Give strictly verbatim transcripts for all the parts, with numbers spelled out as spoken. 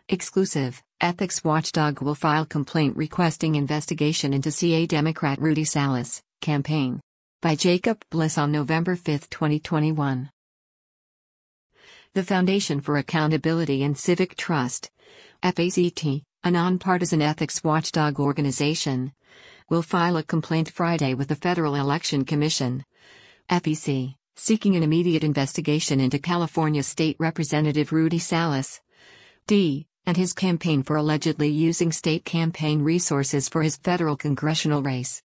Exclusive, ethics watchdog will file complaint requesting investigation into C A Democrat Rudy Salas campaign. By Jacob Bliss on November fifth, twenty twenty-one. The Foundation for Accountability and Civic Trust, F A C T, a nonpartisan ethics watchdog organization, will file a complaint Friday with the Federal Election Commission, F E C, seeking an immediate investigation into California State Representative Rudy Salas, D, and his campaign for allegedly using state campaign resources for his federal congressional race.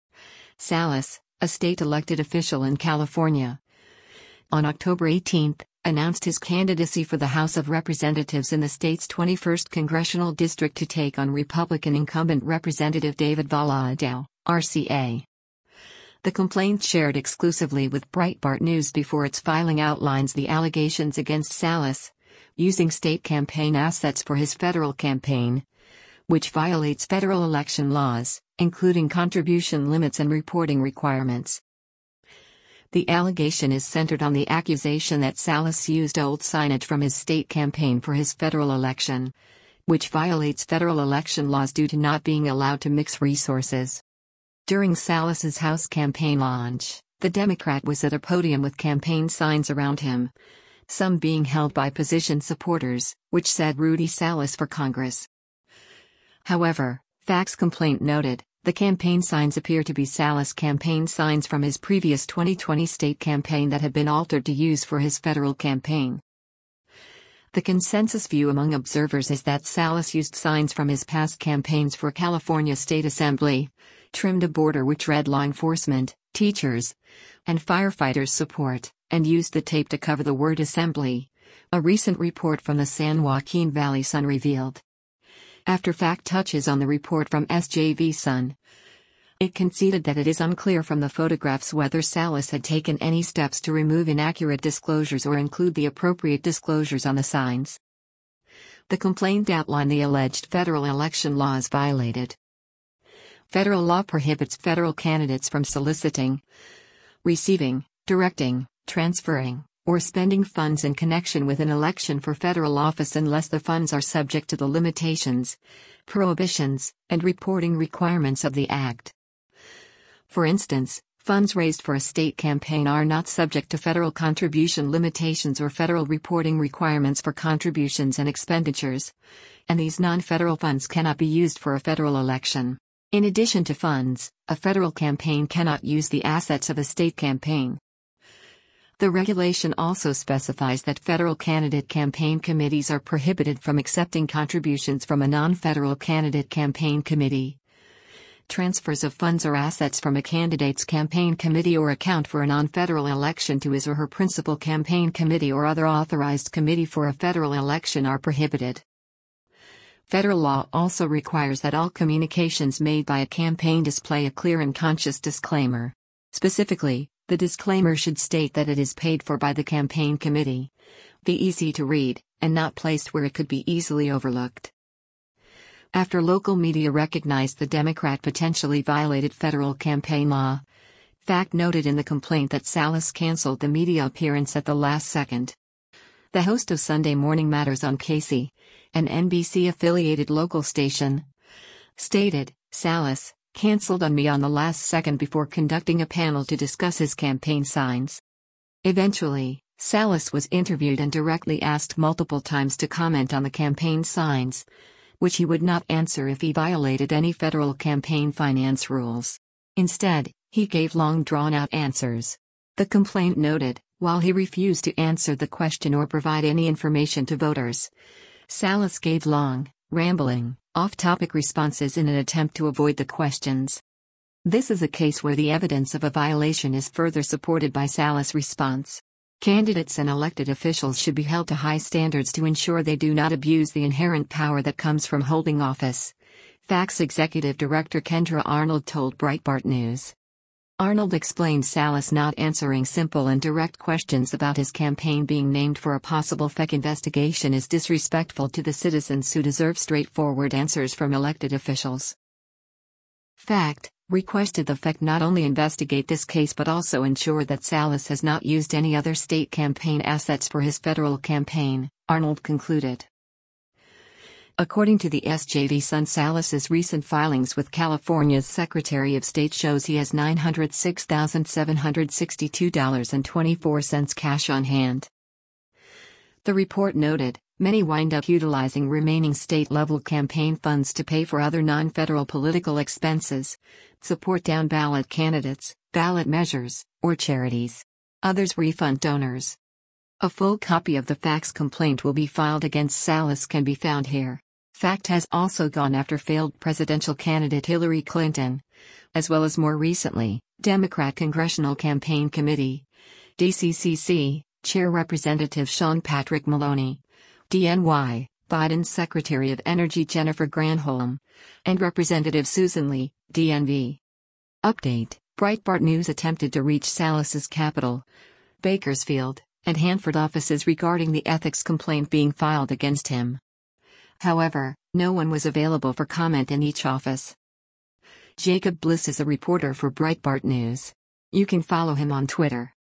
Salas, a state elected official in California, on October eighteenth, announced his candidacy for the House of Representatives in the state's twenty-first congressional district to take on Republican incumbent Representative David Valadao, R C A. The complaint shared exclusively with Breitbart News before its filing outlines the allegations against Salas, using state campaign assets for his federal campaign, which violates federal election laws, including contribution limits and reporting requirements. The allegation is centered on the accusation that Salas used old signage from his state campaign for his federal election, which violates federal election laws due to not being allowed to mix resources. During Salas's House campaign launch, the Democrat was at a podium with campaign signs around him, some being held by position supporters, which said Rudy Salas for Congress. However, Facts Complaint noted, the campaign signs appear to be Salas campaign signs from his previous twenty twenty state campaign that had been altered to use for his federal campaign. The consensus view among observers is that Salas used signs from his past campaigns for California State Assembly, trimmed a border which read law enforcement, teachers, and firefighters support, and used the tape to cover the word assembly, a recent report from the San Joaquin Valley Sun revealed. After fact touches on the report from S J V Sun, it conceded that it is unclear from the photographs whether Salas had taken any steps to remove inaccurate disclosures or include the appropriate disclosures on the signs. The complaint outlined the alleged federal election laws violated. Federal law prohibits federal candidates from soliciting, receiving, directing, transferring, or spending funds in connection with an election for federal office unless the funds are subject to the limitations, prohibitions, and reporting requirements of the Act. For instance, funds raised for a state campaign are not subject to federal contribution limitations or federal reporting requirements for contributions and expenditures, and these non-federal funds cannot be used for a federal election. In addition to funds, a federal campaign cannot use the assets of a state campaign. The regulation also specifies that federal candidate campaign committees are prohibited from accepting contributions from a non-federal candidate campaign committee. Transfers of funds or assets from a candidate's campaign committee or account for a non-federal election to his or her principal campaign committee or other authorized committee for a federal election are prohibited. Federal law also requires that all communications made by a campaign display a clear and conscious disclaimer. Specifically, the disclaimer should state that it is paid for by the campaign committee, be easy to read, and not placed where it could be easily overlooked. After local media recognized the Democrat potentially violated federal campaign law, Fact noted in the complaint that Salas canceled the media appearance at the last second. The host of Sunday Morning Matters on K C, an N B C-affiliated local station, stated, "Salas canceled on me on the last second before conducting a panel to discuss his campaign signs." Eventually, Salas was interviewed and directly asked multiple times to comment on the campaign signs, which he would not answer if he violated any federal campaign finance rules. Instead, he gave long drawn-out answers. The complaint noted, while he refused to answer the question or provide any information to voters, Salas gave long, rambling, off-topic responses in an attempt to avoid the questions. This is a case where the evidence of a violation is further supported by Salas' response. Candidates and elected officials should be held to high standards to ensure they do not abuse the inherent power that comes from holding office, Facts Executive Director Kendra Arnold told Breitbart News. Arnold explained Salas not answering simple and direct questions about his campaign being named for a possible F E C investigation is disrespectful to the citizens who deserve straightforward answers from elected officials. Fact requested the F E C not only investigate this case but also ensure that Salas has not used any other state campaign assets for his federal campaign, Arnold concluded. According to the S J V Sun, Salas's recent filings with California's Secretary of State shows he has nine hundred six thousand seven hundred sixty-two dollars and twenty-four cents cash on hand. The report noted, many wind up utilizing remaining state-level campaign funds to pay for other non-federal political expenses, support down-ballot candidates, ballot measures, or charities. Others refund donors. A full copy of the fax complaint will be filed against Salas can be found here. FACT has also gone after failed presidential candidate Hillary Clinton, as well as more recently, Democrat Congressional Campaign Committee, D C C C, Chair Representative Sean Patrick Maloney, D N Y, Biden's Secretary of Energy Jennifer Granholm, and Representative Susan Lee, D N V. Update: Breitbart News attempted to reach Salas's capital, Bakersfield, and Hanford offices regarding the ethics complaint being filed against him. However, no one was available for comment in each office. Jacob Bliss is a reporter for Breitbart News. You can follow him on Twitter.